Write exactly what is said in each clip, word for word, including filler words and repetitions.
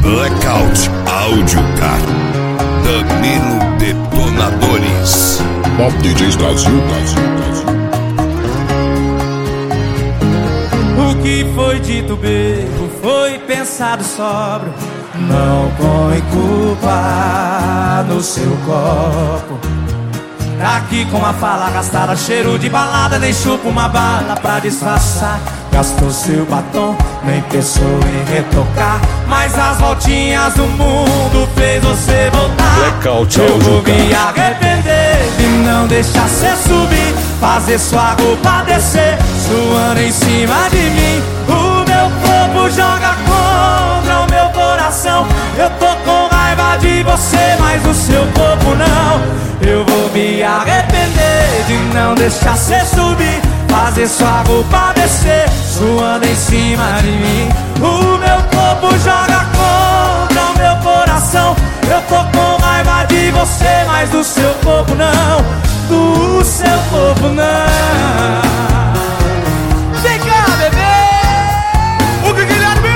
Blackout Audiocar, Danilo Detonadores, Pop D Js Brasil, Brasil, Brasil. O que foi dito bebo foi pensado sóbrio. Não põe culpa no seu copo. Tá aqui com a fala gastada, cheiro de balada, nem chupa uma bala pra disfarçar. Gastou seu batom, nem pensou em retocar, mas as voltinhas do mundo fez você voltar. Blackout Eu vou Audiocar. me arrepender de não deixar cê subir, fazer sua roupa descer, suando em cima de mim. O meu corpo joga contra o meu coração. Eu tô com raiva de você, mas o seu corpo não. Eu vou me arrepender de não deixar cê subir, fazer sua roupa descer, suando em cima de mim. O meu corpo joga contra o meu coração. Eu tô com raiva de você, mas do seu corpo não. Do seu corpo não. Vem cá, bebê! O Guilherme!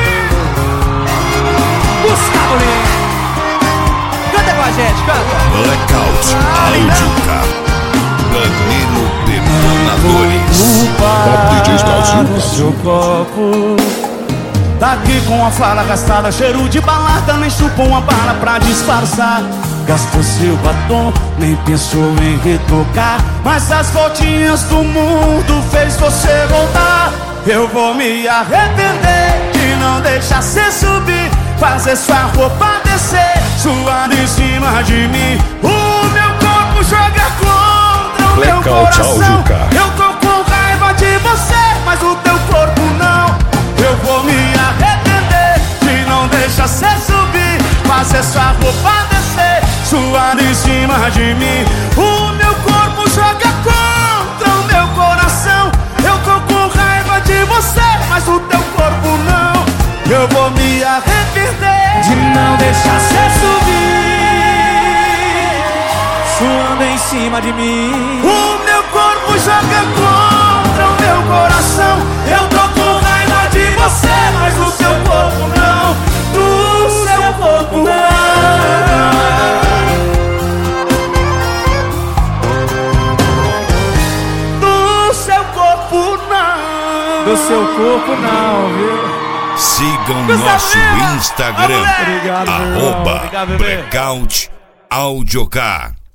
Gustavo Lima! Canta com a gente, canta! Blackout Audiocar, Danilo Detonadores, Pop D Js Brasil, no seu Brasil. copo. Tá aqui com a fala gastada, cheiro de balada, nem chupou uma bala pra disfarçar. Gastou seu batom, nem pensou em retocar, mas as voltinhas do mundo fez você voltar. Eu vou me arrepender de não deixar cê subir, fazer sua roupa descer, suando em cima de mim. O meu corpo joga contra o meu Blackout coração. Audiocar. Eu tô com raiva de você, mas o teu corpo não. Eu vou me arrepender de não deixar cê subir, fazer sua roupa descer, suando em cima de mim. O meu corpo joga contra o meu coração. Eu tô com raiva de você, mas o teu corpo não. Eu vou me arrepender de não deixar cê subir, suando em cima de mim. O meu corpo joga contra o meu coração. Eu tô com raiva de você, mas do seu corpo não. Do seu corpo não. Do seu corpo não. Do seu corpo não, viu? sigam Gustavo nosso Lima! Instagram, Obrigado, meu irmão. arroba Obrigado, bebê. Blackout Audiocar.